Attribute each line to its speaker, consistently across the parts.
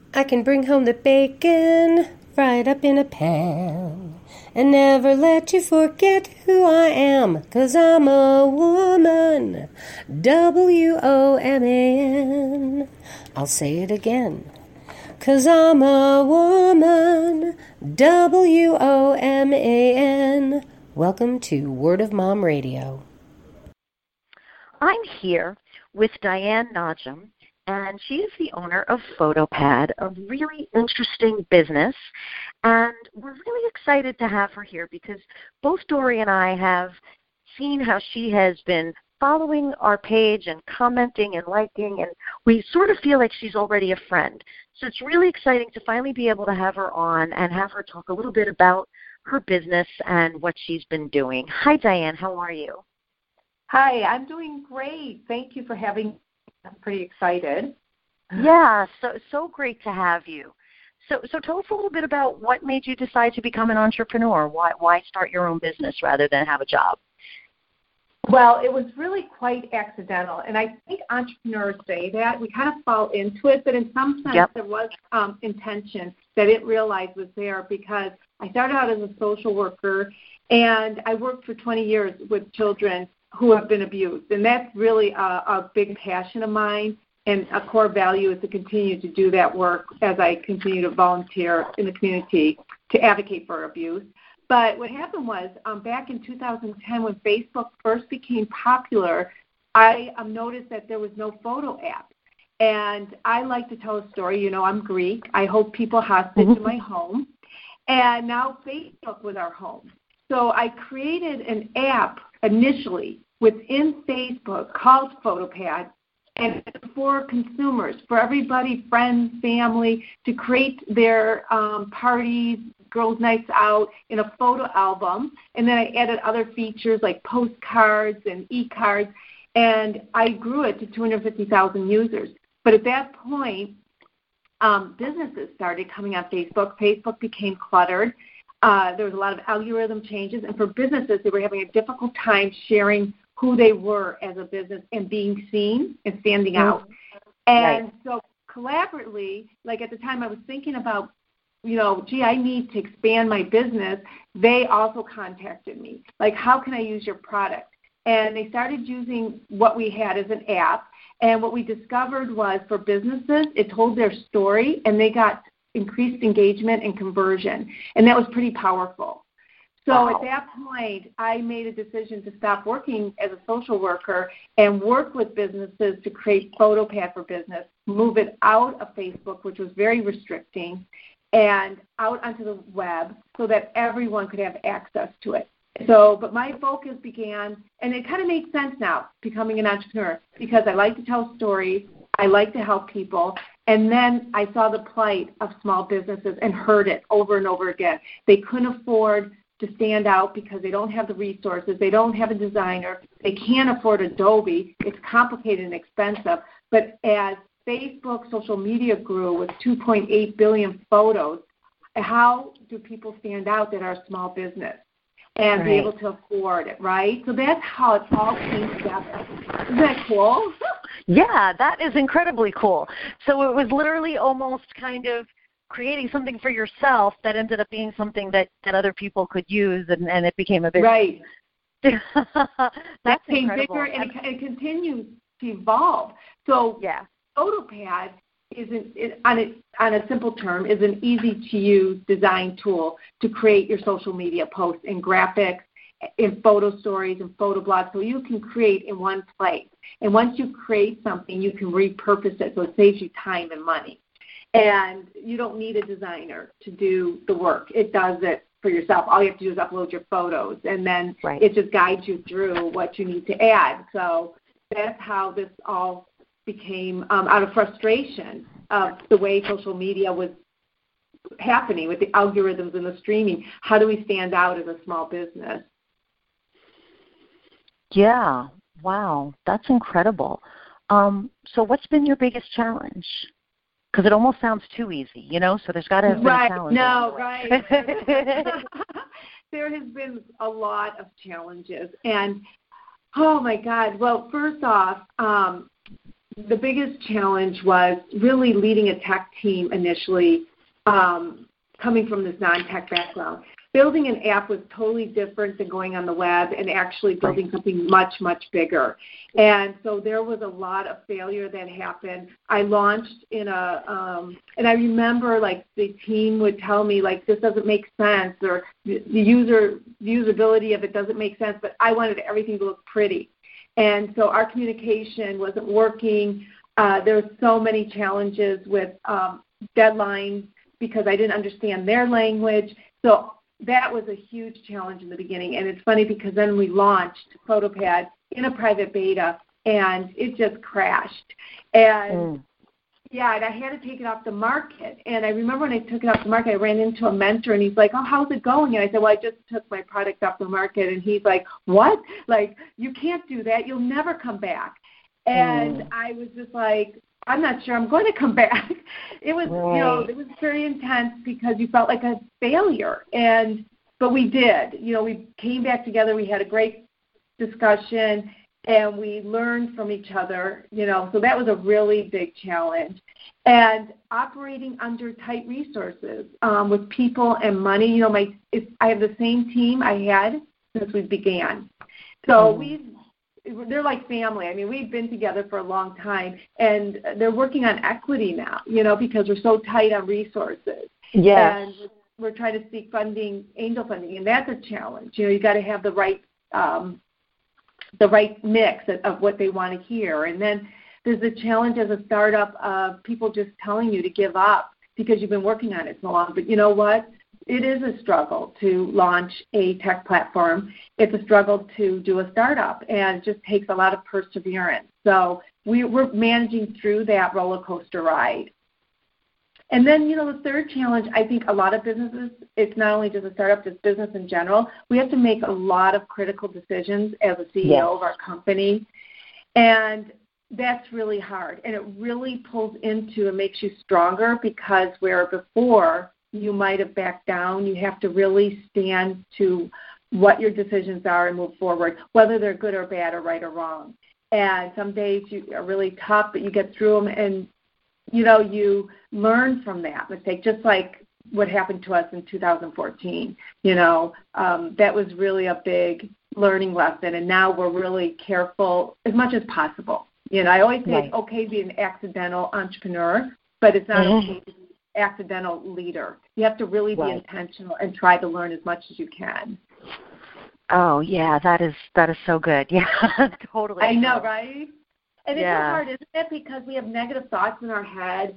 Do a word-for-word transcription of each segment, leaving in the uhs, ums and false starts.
Speaker 1: I can bring home the bacon, fried up in a pan, and never let you forget who I am, 'cause I'm a woman, W O M A N. I'll say it again, 'cause I'm a woman, W O M A N. Welcome to Word of Mom Radio.
Speaker 2: I'm here with Diane Najm, and she is the owner of PhotoPad, a really interesting business. And we're really excited to have her here because both Dory and I have seen how she has been following our page and commenting and liking, and we sort of feel like she's already a friend. So it's really exciting to finally be able to have her on and have her talk a little bit about her business and what she's been doing. Hi, Diane. How are you?
Speaker 3: Hi, I'm doing great. Thank you for having me. I'm pretty excited.
Speaker 2: Yeah, so so great to have you. So so tell us a little bit about what made you decide to become an entrepreneur. Why why start your own business rather than have a job?
Speaker 3: Well, it was really quite accidental, and I think entrepreneurs say that. We kind of fall into it, but in some sense
Speaker 2: Yep.
Speaker 3: there was um, intention that I didn't realize was there because I started out as a social worker, and I worked for twenty years with children who have been abused, and that's really a, a big passion of mine, and a core value is to continue to do that work as I continue to volunteer in the community to advocate for abuse. But what happened was um, back in two thousand ten when Facebook first became popular, I um, noticed that there was no photo app. And I like to tell a story. You know, I'm Greek. I hold people hostage in my home. And now Facebook was our home. So I created an app initially within Facebook called PhotoPad, and for consumers, for everybody, friends, family, to create their um, parties, girls' nights out in a photo album. And then I added other features like postcards and e-cards, and I grew it to two hundred fifty thousand users. But at that point, um, businesses started coming on Facebook. Facebook became cluttered. Uh, there was a lot of algorithm changes, and for businesses, they were having a difficult time sharing who they were as a business and being seen and standing out. And
Speaker 2: Right.
Speaker 3: so collaboratively, like at the time I was thinking about, you know, gee, I need to expand my business, they also contacted me. Like, how can I use your product? And they started using what we had as an app, and what we discovered was for businesses, it told their story, and they got increased engagement and conversion, and that was pretty powerful. So
Speaker 2: Wow.
Speaker 3: At that point, I made a decision to stop working as a social worker and work with businesses to create PhotoPad for Business, move it out of Facebook, which was very restricting, and out onto the web so that everyone could have access to it. So, but my focus began, and it kind of makes sense now, becoming an entrepreneur, because I like to tell stories, I like to help people, and then I saw the plight of small businesses and heard it over and over again. They couldn't afford to stand out because they don't have the resources, they don't have a designer, they can't afford Adobe, it's complicated and expensive. But as Facebook social media grew with two point eight billion photos, how do people stand out that are a small business and
Speaker 2: Right.
Speaker 3: be able to afford it, right? So that's how it all came together. Isn't that cool?
Speaker 2: Yeah, that is incredibly cool. So it was literally almost kind of creating something for yourself that ended up being something that, that other people could use, and, and it became a big
Speaker 3: Right.
Speaker 2: That's
Speaker 3: That became
Speaker 2: incredible.
Speaker 3: bigger, and it, it continues to evolve. So
Speaker 2: Yeah.
Speaker 3: PhotoPad is an, it, on, a, on a simple term, is an easy-to-use design tool to create your social media posts and graphics, in photo stories and photo blogs, so you can create in one place. And once you create something, you can repurpose it, so it saves you time and money. And you don't need a designer to do the work. It does it for yourself. All you have to do is upload your photos, and then
Speaker 2: Right.
Speaker 3: it just guides you through what you need to add. So that's how this all became, um, out of frustration of the way social media was happening with the algorithms and the streaming. How do we stand out as a small business?
Speaker 2: Yeah. Wow. That's incredible. Um, so what's been your biggest challenge? Because it almost sounds too easy, you know, so there's got to have been
Speaker 3: right.
Speaker 2: a challenge.
Speaker 3: No, right. There has been a lot of challenges. And, oh, my God. Well, first off, um, the biggest challenge was really leading a tech team initially, um, coming from this non-tech background. Building an app was totally different than going on the web and actually building right. something much, much bigger. And so there was a lot of failure that happened. I launched in a, um, and I remember like the team would tell me like, this doesn't make sense, or the user usability of it doesn't make sense, but I wanted everything to look pretty. And so our communication wasn't working. Uh, there were so many challenges with um, deadlines because I didn't understand their language. So that was a huge challenge in the beginning. And it's funny because then we launched PhotoPad in a private beta, and it just crashed. And, mm. yeah, and I had to take it off the market. And I remember when I took it off the market, I ran into a mentor, and he's like, oh, how's it going? And I said, well, I just took my product off the market. And he's like, what? Like, you can't do that. You'll never come back. And mm. I was just like, I'm not sure I'm going to come back. It was, right. you know, it was very intense because you felt like a failure. And, but we did. You know, we came back together. We had a great discussion, and we learned from each other, you know, so that was a really big challenge. And operating under tight resources um, with people and money, you know, my it's, I have the same team I had since we began. So mm. we've, they're like family. I mean, we've been together for a long time, and they're working on equity now, you know, because we're so tight on resources.
Speaker 2: Yes.
Speaker 3: And we're trying to seek funding, angel funding, and that's a challenge. You know, you got to have the right um, the right mix of, of what they want to hear. And then there's the challenge as a startup of people just telling you to give up because you've been working on it so long. But you know what? It is a struggle to launch a tech platform. It's a struggle to do a startup, and it just takes a lot of perseverance. So we, we're managing through that roller coaster ride. And then, you know, the third challenge, I think a lot of businesses, it's not only just a startup, just business in general. We have to make a lot of critical decisions as a C E O yes. of our company. And that's really hard. And it really pulls into and makes you stronger because where before you might have backed down, you have to really stand to what your decisions are and move forward, whether they're good or bad or right or wrong. And some days you are really tough, but you get through them, and, you know, you learn from that mistake, just like what happened to us in two thousand fourteen. You know, um, that was really a big learning lesson, and now we're really careful as much as possible. You know, I always say right. it's okay to be an accidental entrepreneur, but it's not mm-hmm. okay to be an accidental leader. You have to really be right. intentional and try to learn as much as you can.
Speaker 2: Oh, yeah, that is that is so good. Yeah, totally.
Speaker 3: I know, right? And it's
Speaker 2: yeah.
Speaker 3: so hard, isn't it? Because we have negative thoughts in our head,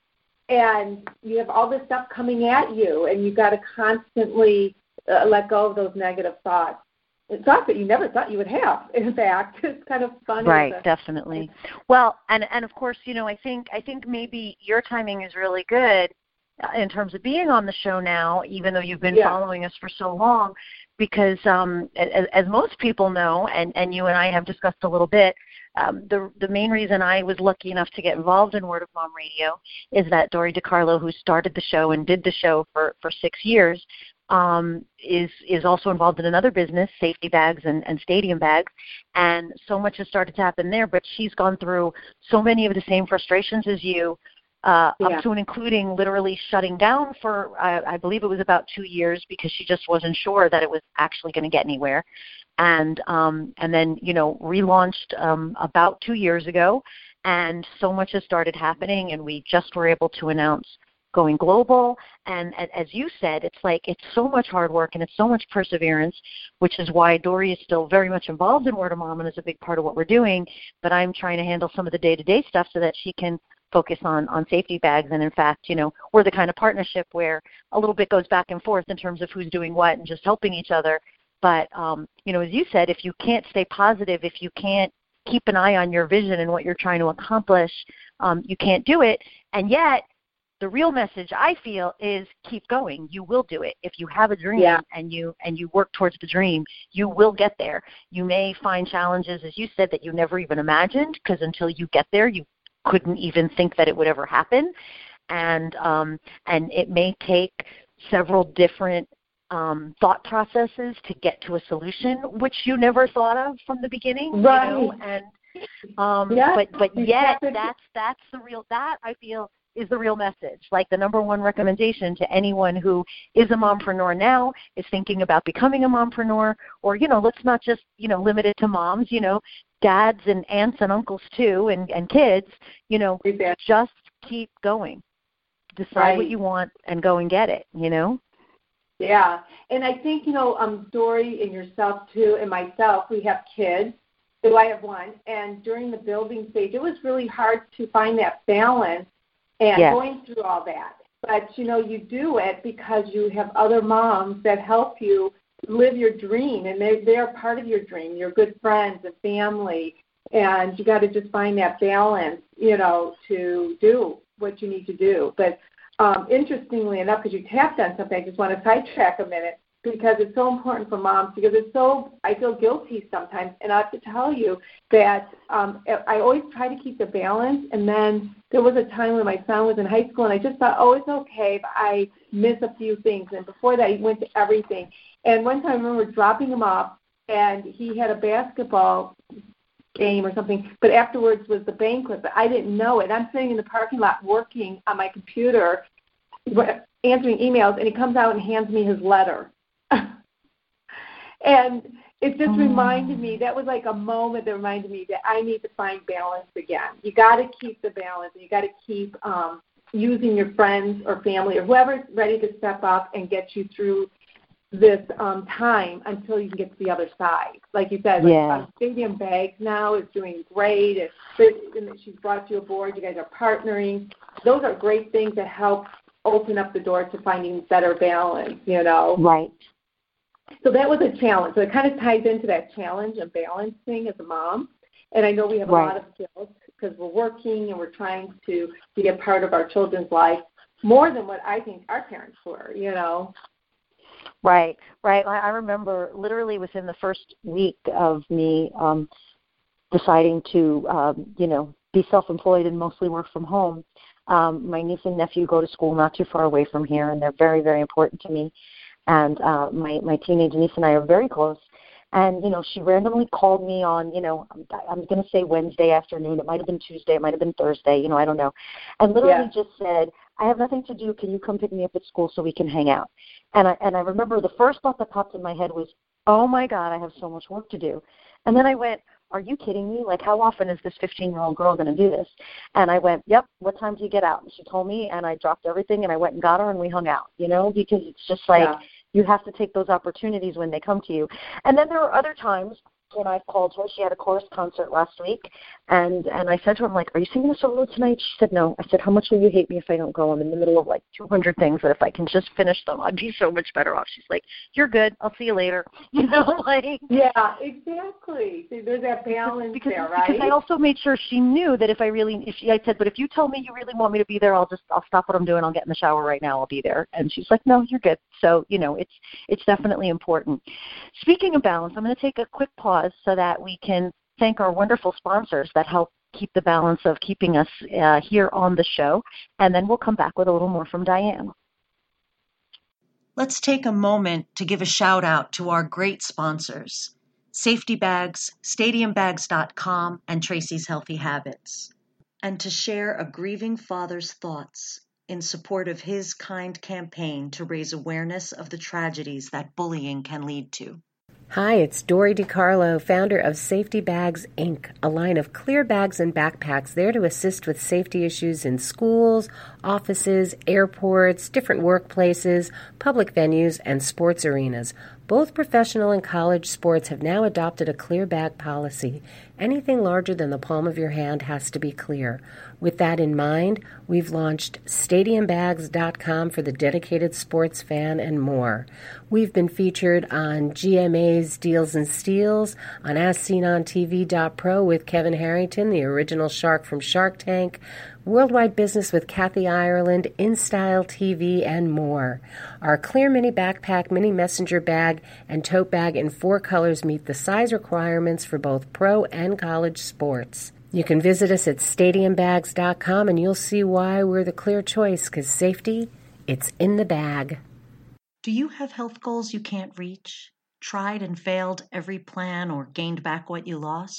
Speaker 3: and you have all this stuff coming at you, and you've got to constantly uh, let go of those negative thoughts. It's thoughts that you never thought you would have, in fact. It's kind of funny.
Speaker 2: Right, definitely. Well, and, and of course, you know, I think I think maybe your timing is really good in terms of being on the show now, even though you've been yeah. following us for so long, because um, as, as most people know, and, and you and I have discussed a little bit, um, the the main reason I was lucky enough to get involved in Word of Mom Radio is that Dory DiCarlo, who started the show and did the show for, for six years, um, is is also involved in another business, safety bags and, and stadium bags, and so much has started to happen there, but she's gone through so many of the same frustrations as you, Uh, yeah. up to and including literally shutting down for, uh, I believe it was about two years because she just wasn't sure that it was actually going to get anywhere. And um, and then, you know, relaunched um, about two years ago, and so much has started happening, and we just were able to announce going global. And, and as you said, it's like it's so much hard work and it's so much perseverance, which is why Dory is still very much involved in Word of Mom and is a big part of what we're doing, but I'm trying to handle some of the day-to-day stuff so that she can focus on, on safety bags. And in fact, you know, we're the kind of partnership where a little bit goes back and forth in terms of who's doing what and just helping each other. But, um, you know, as you said, if you can't stay positive, if you can't keep an eye on your vision and what you're trying to accomplish, um, you can't do it. And yet the real message I feel is keep going. You will do it. If you have a dream yeah. and you and you work towards the dream, you will get there. You may find challenges, as you said, that you never even imagined, because until you get there, you couldn't even think that it would ever happen, and um, and it may take several different um, thought processes to get to a solution, which you never thought of from the beginning.
Speaker 3: Right.
Speaker 2: You know? And Um,
Speaker 3: Yeah,
Speaker 2: but but yet
Speaker 3: exactly.
Speaker 2: that's that's the real that I feel is the real message. Like the number one recommendation to anyone who is a mompreneur now, is thinking about becoming a mompreneur, or you know, let's not just you know limit it to moms. You know, dads and aunts and uncles too, and and kids. You know,
Speaker 3: Exactly.
Speaker 2: just keep going. Decide
Speaker 3: Right.
Speaker 2: what you want and go and get it. You know.
Speaker 3: Yeah, and I think, you know, um, Dory and yourself too, and myself, we have kids. So I have one, and during the building stage, it was really hard to find that balance and
Speaker 2: Yes.
Speaker 3: going through all that. But, you know, you do it because you have other moms that help you live your dream, and they're, they're part of your dream, your good friends and family, and you got to just find that balance, you know, to do what you need to do. But Um, interestingly enough, because you tapped on something, I just want to sidetrack a minute because it's so important for moms because it's so, I feel guilty sometimes. And I have to tell you that um, I always try to keep the balance. And then there was a time when my son was in high school and I just thought, oh, it's okay if I miss a few things. And before that, he went to everything. And one time I remember dropping him off and he had a basketball game or something, but afterwards was the banquet, but I didn't know it. I'm sitting in the parking lot working on my computer, answering emails, and he comes out and hands me his letter. And it just
Speaker 2: Mm.
Speaker 3: reminded me, that was like a moment that reminded me that I need to find balance again. You got to keep the balance, and you got to keep um, using your friends or family or whoever's ready to step up and get you through this um, time until you can get to the other side. Like you said, like,
Speaker 2: Yeah.
Speaker 3: um, Stadium Bags now is doing great. And, and she's brought you aboard. You guys are partnering. Those are great things that help open up the door to finding better balance, you know.
Speaker 2: Right.
Speaker 3: So that was a challenge. So it kind of ties into that challenge and balance thing as a mom. And I know we have a
Speaker 2: Right.
Speaker 3: lot of guilt because we're working and we're trying to be a part of our children's life more than what I think our parents were, you know.
Speaker 2: Right, right. I I remember literally within the first week of me um, deciding to, um, you know, be self-employed and mostly work from home. Um, my niece and nephew go to school not too far away from here, and they're very, very important to me. And uh, my my teenage niece and I are very close. And, you know, she randomly called me on, you know, I'm going to say Wednesday afternoon. It might have been Tuesday. It might have been Thursday. You know, I don't know. And literally
Speaker 3: Yeah.
Speaker 2: just said, I have nothing to do. Can you come pick me up at school so we can hang out? And I, and I remember the first thought that popped in my head was, oh, my God, I have so much work to do. And then I went, are you kidding me? Like, how often is this fifteen-year-old girl going to do this? And I went, yep, what time do you get out? And she told me, and I dropped everything, and I went and got her, and we hung out, you know, because it's just like,
Speaker 3: Yeah.
Speaker 2: you have to take those opportunities when they come to you. And then there are other times when I've called her. She had a chorus concert last week, and, and I said to her, I'm like, are you singing a solo tonight? She said, no. I said, how much will you hate me if I don't go? I'm in the middle of like two hundred things that if I can just finish them, I'd be so much better off. She's like, you're good. I'll see you later. You know, like.
Speaker 3: Yeah, exactly. See, there's that balance
Speaker 2: Because,
Speaker 3: there, right?
Speaker 2: because I also made sure she knew that if I really, if she, I said, but if you tell me you really want me to be there, I'll just, I'll stop what I'm doing. I'll get in the shower right now. I'll be there. And she's like, no, you're good. So, you know, it's, it's definitely important. Speaking of balance, I'm going to take a quick pause so that we can thank our wonderful sponsors that help keep the balance of keeping us uh, here on the show. And then we'll come back with a little more from Diane.
Speaker 4: Let's take a moment to give a shout out to our great sponsors, Safety Bags, Stadium Bags dot com, and Tracy's Healthy Habits, and to share a grieving father's thoughts in support of his kind campaign to raise awareness of the tragedies that bullying can lead to.
Speaker 1: Hi, it's Dory DiCarlo, founder of Safety Bags, Incorporated, a line of clear bags and backpacks there to assist with safety issues in schools, offices, airports, different workplaces, public venues, and sports arenas. Both professional and college sports have now adopted a clear bag policy. Anything larger than the palm of your hand has to be clear. With that in mind, we've launched Stadium Bags dot com for the dedicated sports fan and more. We've been featured on G M A's Deals and Steals, on As Seen on T V dot pro with Kevin Harrington, the original shark from Shark Tank, Worldwide Business with Kathy Ireland, InStyle T V, and more. Our clear mini backpack, mini messenger bag, and tote bag in four colors meet the size requirements for both pro and college sports. You can visit us at Stadium Bags dot com and you'll see why we're the clear choice, because safety, it's in the bag.
Speaker 4: Do you have health goals you can't reach? Tried and failed every plan or gained back what you lost?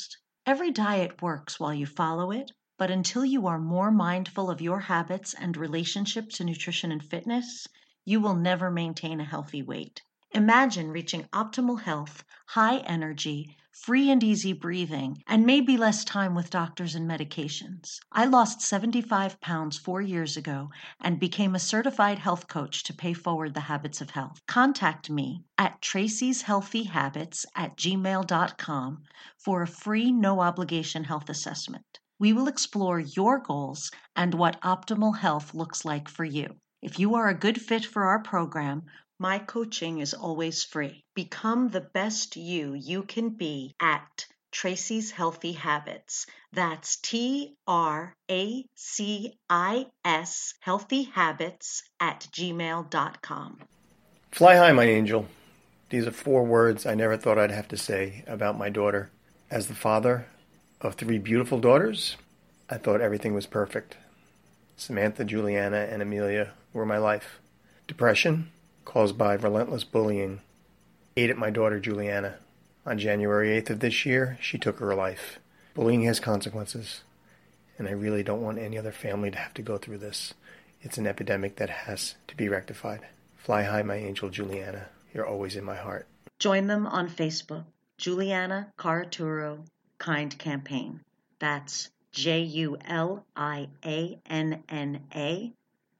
Speaker 4: Every diet works while you follow it, but until you are more mindful of your habits and relationship to nutrition and fitness, you will never maintain a healthy weight. Imagine reaching optimal health, high energy, free and easy breathing, and maybe less time with doctors and medications. I lost seventy-five pounds four years ago and became a certified health coach to pay forward the habits of health. Contact me at tracys healthy habits at gmail dot com for a free, no-obligation health assessment. We will explore your goals and what optimal health looks like for you. If you are a good fit for our program, my coaching is always free. Become the best you you can be at Tracys Healthy Habits. That's T R A C I S Healthy Habits at gmail dot com.
Speaker 5: Fly high, my angel. These are four words I never thought I'd have to say about my daughter. As the father of three beautiful daughters, I thought everything was perfect. Samantha, Juliana, and Amelia were my life. Depression, caused by relentless bullying, ate at my daughter Juliana. On January eighth of this year, she took her life. Bullying has consequences, and I really don't want any other family to have to go through this. It's an epidemic that has to be rectified. Fly high, my angel Juliana. You're always in my heart.
Speaker 4: Join them on Facebook, Juliana Caraturo Kind Campaign. That's J U L I A N N A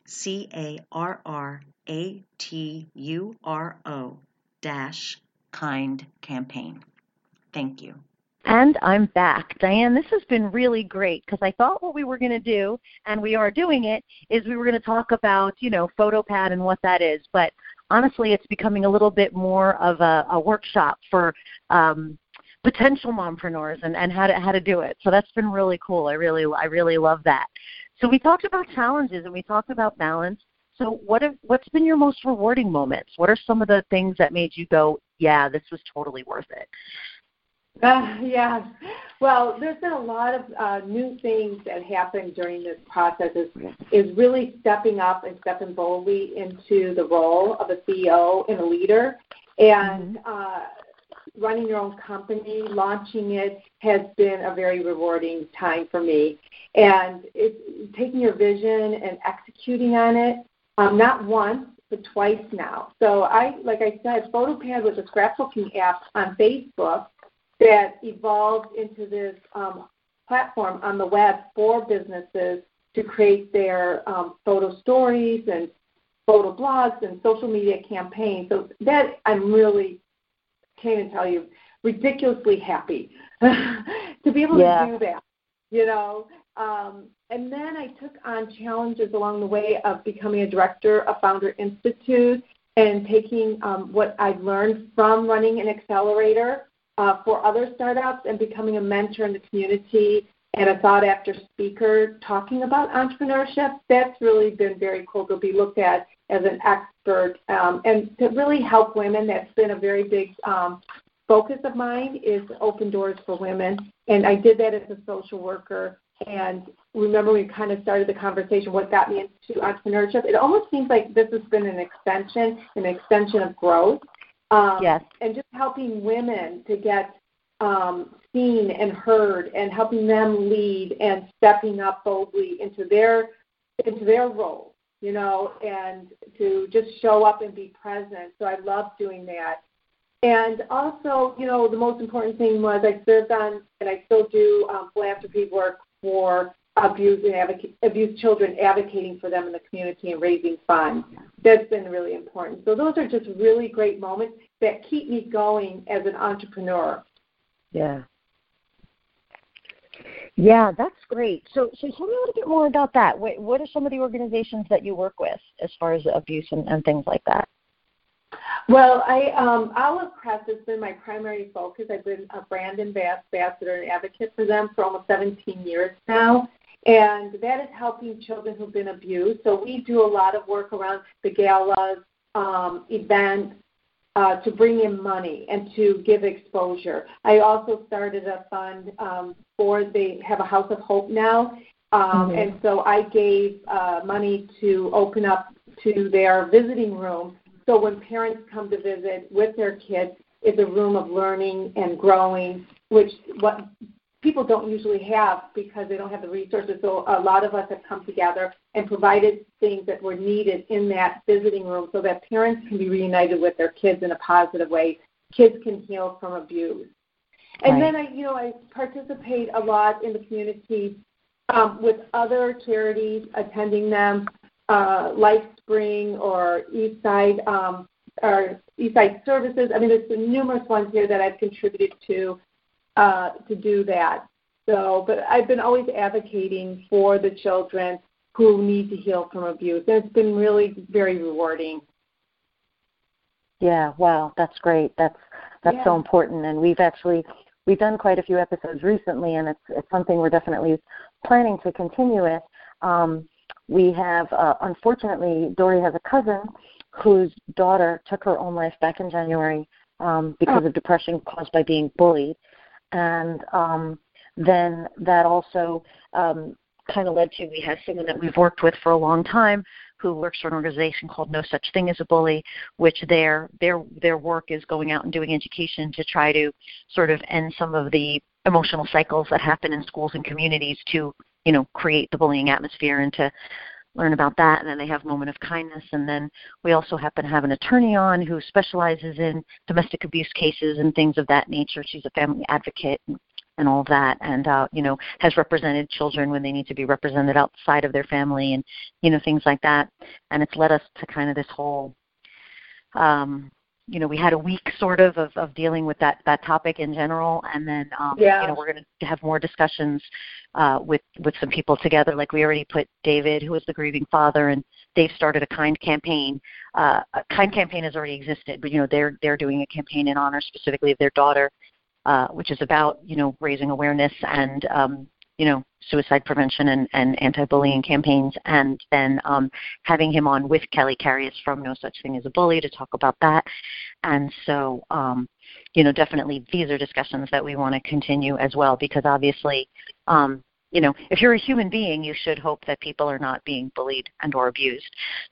Speaker 4: C A R R A T U R O dash Kind Campaign. Thank you.
Speaker 2: And I'm back. Diane, this has been really great because I thought what we were going to do, and we are doing it, is we were going to talk about, you know, PhotoPad and what that is. But honestly, it's becoming a little bit more of a, a workshop for um, potential mompreneurs and, and how to how to do it. So that's been really cool. I really I really love that. So we talked about challenges and we talked about balance. So what have, what's been your most rewarding moments? What are some of the things that made you go, yeah, this was totally worth it?
Speaker 3: Uh, yeah. Well, there's been a lot of uh, new things that happened during this process is, is really stepping up and stepping boldly into the role of a C E O and a leader. And mm-hmm. uh, running your own company, launching it has been a very rewarding time for me. And it's taking your vision and executing on it, um, not once, but twice now. So I, like I said, PhotoPad was a scrapbooking app on Facebook that evolved into this um, platform on the web for businesses to create their um, photo stories and photo blogs and social media campaigns. So that I'm really, can't even tell you, ridiculously happy to be able yeah. to do that, you know. Um, and then I took on challenges along the way of becoming a director of Founder Institute and taking um, what I've learned from running an accelerator uh, for other startups and becoming a mentor in the community and a sought-after speaker talking about entrepreneurship. That's really been very cool to be looked at as an expert um, and to really help women. That's been a very big um, focus of mine, is open doors for women. And I did that as a social worker. And remember, we kind of started the conversation, what got me into entrepreneurship. It almost seems like this has been an extension, an extension of growth. Um,
Speaker 2: yes.
Speaker 3: And just helping women to get um, seen and heard and helping them lead and stepping up boldly into their into their role, you know, and to just show up and be present. So I love doing that. And also, you know, the most important thing was I served on, and I still do, um, philanthropy work for abused and advocate, abused children, advocating for them in the community and raising funds. That's been really important. So those are just really great moments that keep me going as an entrepreneur.
Speaker 2: Yeah. Yeah, that's great. So, so tell me a little bit more about that. What, what are some of the organizations that you work with as far as abuse and, and things like that?
Speaker 3: Well, I um, Olive Crest has been my primary focus. I've been a brand ambassador and advocate for them for almost seventeen years now, and that is helping children who've been abused. So we do a lot of work around the galas, um, events, uh, to bring in money and to give exposure. I also started a fund um, for, they have a House of Hope now, um, mm-hmm. and so I gave uh, money to open up to their visiting room. So when parents come to visit with their kids, it's a room of learning and growing, which what people don't usually have because they don't have the resources. So a lot of us have come together and provided things that were needed in that visiting room so that parents can be reunited with their kids in a positive way. Kids can heal from abuse. And
Speaker 2: Right.
Speaker 3: then I, you know, I participate a lot in the community um, with other charities, attending them, uh, LifeSpring or Eastside um, or Eastside Services. I mean, there's been numerous ones here that I've contributed to uh, to do that. So, but I've been always advocating for the children who need to heal from abuse, and it's been really very rewarding.
Speaker 2: Yeah, wow, that's great. That's that's
Speaker 3: Yeah.
Speaker 2: so important, and we've actually we've done quite a few episodes recently, and it's it's something we're definitely planning to continue with. Um, we have, uh, unfortunately, Dory has a cousin whose daughter took her own life back in January um, because
Speaker 3: Oh.
Speaker 2: of depression caused by being bullied, and um, then that also um, kind of led to, we have someone that we've worked with for a long time who works for an organization called No Such Thing as a Bully, which their their their work is going out and doing education to try to sort of end some of the emotional cycles that happen in schools and communities to, you know, create the bullying atmosphere and to learn about that. And then they have Moment of Kindness. And then we also happen to have an attorney on who specializes in domestic abuse cases and things of that nature. She's a family advocate and, and all of that, and, uh, you know, has represented children when they need to be represented outside of their family and, you know, things like that. And it's led us to kind of this whole, um, you know, we had a week sort of of, of dealing with that, that topic in general, and then, um,
Speaker 3: Yeah.
Speaker 2: you know, we're going to have more discussions uh, with, with some people together. Like we already put David, who is the grieving father, and they've started a KIND campaign. Uh, a KIND campaign has already existed, but, you know, they're they're doing a campaign in honor specifically of their daughter, uh, which is about, you know, raising awareness and, um, you know, suicide prevention and, and anti-bullying campaigns, and then um, having him on with Kelly Carius from No Such Thing as a Bully to talk about that. And so, um, you know, definitely these are discussions that we want to continue as well, because obviously, um, you know, if you're a human being, you should hope that people are not being bullied and or abused.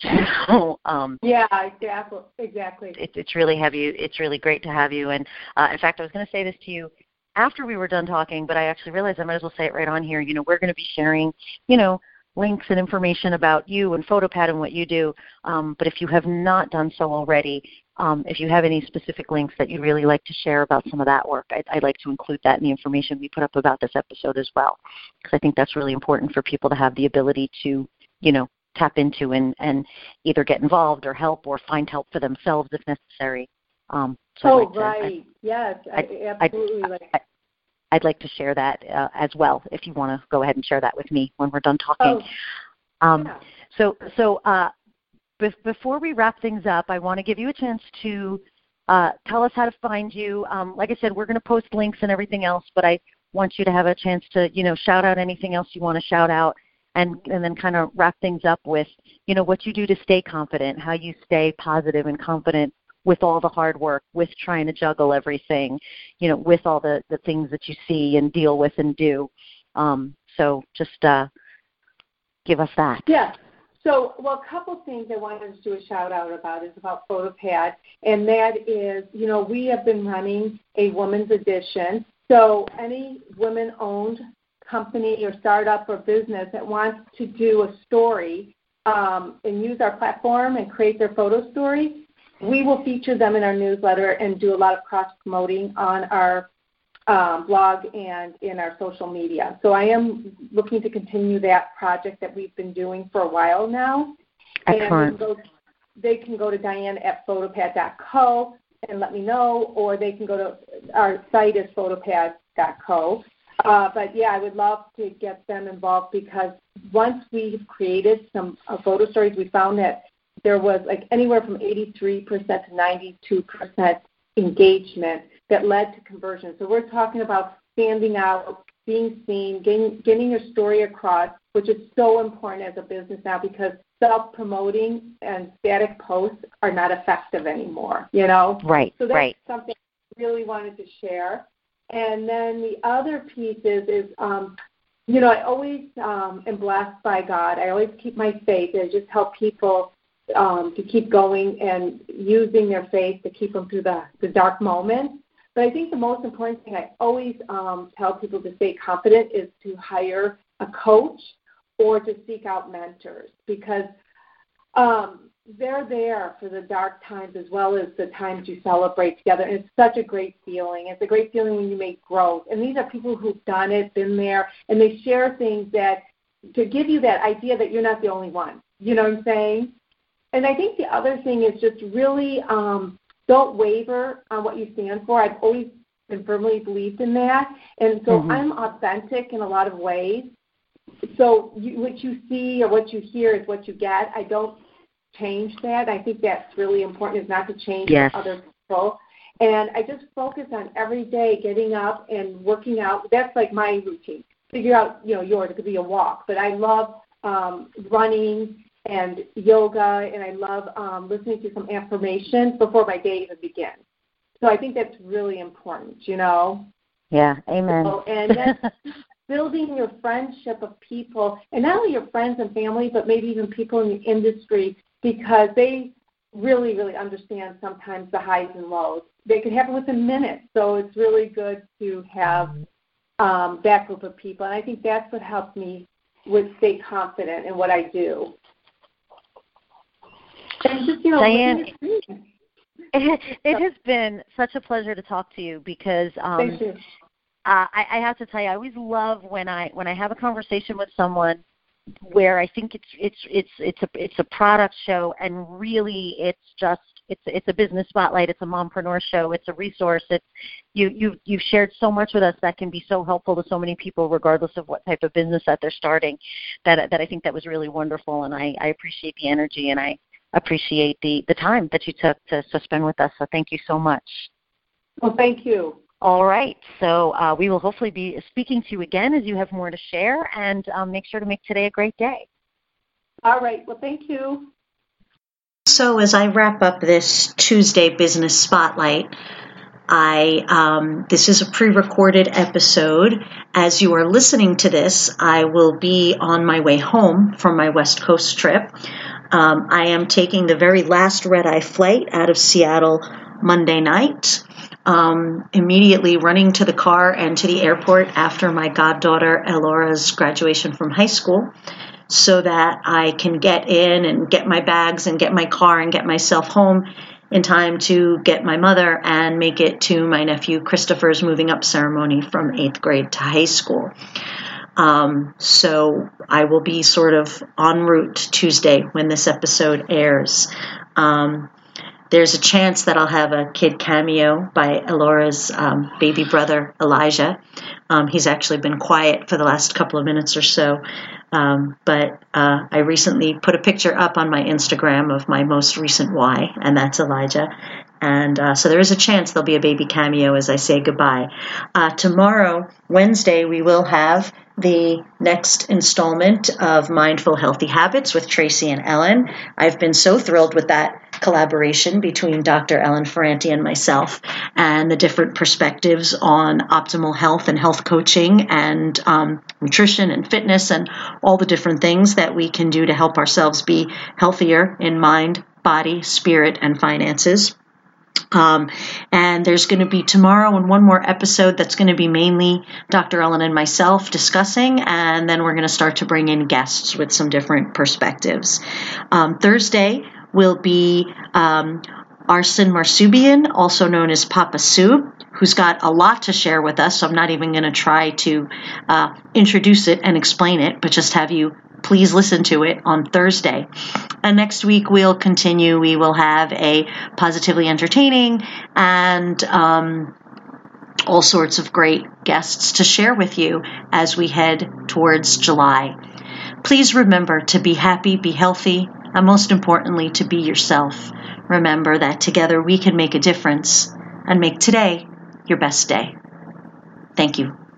Speaker 2: So, um,
Speaker 3: Yeah, exactly. Exactly.
Speaker 2: it, it's really have you. It's really great to have you. And uh, in fact, I was going to say this to you after we were done talking, but I actually realized I might as well say it right on here. You know, we're going to be sharing, you know, links and information about you and PhotoPad and what you do. Um, but if you have not done so already, um, if you have any specific links that you'd really like to share about some of that work, I'd, I'd like to include that in the information we put up about this episode as well, because I think that's really important for people to have the ability to, you know, tap into and, and either get involved or help or find help for themselves if necessary. Um, so
Speaker 3: Oh,
Speaker 2: I'd like to,
Speaker 3: right.
Speaker 2: I'd,
Speaker 3: Yes, I,
Speaker 2: I'd,
Speaker 3: absolutely.
Speaker 2: I'd,
Speaker 3: like,
Speaker 2: I'd, I'd like to share that uh, as well, if you want to go ahead and share that with me when we're done talking.
Speaker 3: oh,
Speaker 2: Um,
Speaker 3: yeah.
Speaker 2: So, so uh, be- before we wrap things up, I want to give you a chance to uh, tell us how to find you. Um, like I said, we're going to post links and everything else, but I want you to have a chance to, you know, shout out anything else you want to shout out, and, and then kind of wrap things up with, you know, what you do to stay confident, how you stay positive and confident with all the hard work, with trying to juggle everything, you know, with all the, the things that you see and deal with and do. Um, so just uh, give us that.
Speaker 3: Yeah. So, well, a couple things I wanted to do a shout out about is about PhotoPad, and that is, you know, we have been running a women's edition. So any women-owned company or startup or business that wants to do a story um, and use our platform and create their photo story, we will feature them in our newsletter and do a lot of cross-promoting on our um, blog and in our social media. So I am looking to continue that project that we've been doing for a while now.
Speaker 2: Excellent.
Speaker 3: And they can go, they can go to Diane at photopad dot co and let me know, or they can go to our site is photopad dot co. Uh, but, yeah, I would love to get them involved, because once we've created some uh, photo stories, we found that there was like anywhere from eighty-three percent to ninety-two percent engagement that led to conversion. So we're talking about standing out, being seen, getting, getting your story across, which is so important as a business now, because self-promoting and static posts are not effective anymore, you know?
Speaker 2: Right,
Speaker 3: So that's
Speaker 2: right.
Speaker 3: something I really wanted to share. And then the other piece is, is um, you know, I always um, am blessed by God. I always keep my faith and just help people um, to keep going and using their faith to keep them through the, the dark moments. But I think the most important thing I always um, tell people to stay confident is to hire a coach or to seek out mentors, because um, they're there for the dark times as well as the times you celebrate together. And it's such a great feeling. It's a great feeling when you make growth. And these are people who've done it, been there, and they share things that to give you that idea that you're not the only one. You know what I'm saying? And I think the other thing is just really um, don't waver on what you stand for. I've always been firmly believed in that. And so mm-hmm. I'm authentic in a lot of ways. So you, what you see or what you hear is what you get. I don't change that. I think that's really important, is not to change yes. other people. And I just focus on every day getting up and working out. That's like my routine. Figure out, you know, yours. It could be a walk. But I love um, running and yoga, and I love um, listening to some affirmations before my day even begins. So I think that's really important, you know.
Speaker 2: Yeah, amen.
Speaker 3: So, and then building your friendship of people, and not only your friends and family, but maybe even people in the industry, because they really, really understand sometimes the highs and lows. They can happen within minutes, so it's really good to have um, that group of people. And I think that's what helps me with stay confident in what I do. And just, you know,
Speaker 2: Diane, it, it has been such a pleasure to talk to you, because um,
Speaker 3: Thank you.
Speaker 2: Uh, I, I have to tell you, I always love when I when I have a conversation with someone where I think it's it's it's it's a it's a product show, and really it's just it's it's a business spotlight, it's a mompreneur show, it's a resource. It's you you you've shared so much with us that can be so helpful to so many people, regardless of what type of business that they're starting. That that I think that was really wonderful, and I, I appreciate the energy, and I appreciate the, the time that you took to, to spend with us. So thank you so much.
Speaker 3: Well, thank you.
Speaker 2: All right. So uh, we will hopefully be speaking to you again as you have more to share, and um, make sure to make today a great day.
Speaker 3: All right. Well, thank you.
Speaker 4: So as I wrap up this Tuesday Business Spotlight, I um, this is a pre-recorded episode. As you are listening to this, I will be on my way home from my West Coast trip. Um, I am taking the very last red-eye flight out of Seattle Monday night, um, immediately running to the car and to the airport after my goddaughter Elora's graduation from high school, so that I can get in and get my bags and get my car and get myself home in time to get my mother and make it to my nephew Christopher's moving up ceremony from eighth grade to high school. Um, so I will be sort of en route Tuesday when this episode airs. Um, there's a chance that I'll have a kid cameo by Elora's um, baby brother, Elijah. Um, he's actually been quiet for the last couple of minutes or so. Um, but uh, I recently put a picture up on my Instagram of my most recent Y, and that's Elijah. And uh, so there is a chance there'll be a baby cameo as I say goodbye. Uh, tomorrow, Wednesday, we will have the next installment of Mindful Healthy Habits with Tracy and Ellen. I've been so thrilled with that collaboration between Doctor Ellen Ferranti and myself, and the different perspectives on optimal health and health coaching and um, nutrition and fitness and all the different things that we can do to help ourselves be healthier in mind, body, spirit, and finances. Um, and there's going to be tomorrow and one more episode that's going to be mainly Doctor Ellen and myself discussing, and then we're going to start to bring in guests with some different perspectives. Um, Thursday will be um, Arsen Marsubian, also known as Papa Sue, who's got a lot to share with us, so I'm not even going to try to uh, introduce it and explain it, but just have you please listen to it on Thursday. And next week we'll continue. We will have a positively entertaining and um, all sorts of great guests to share with you as we head towards July. Please remember to be happy, be healthy, and most importantly, to be yourself. Remember that together we can make a difference and make today your best day. Thank you.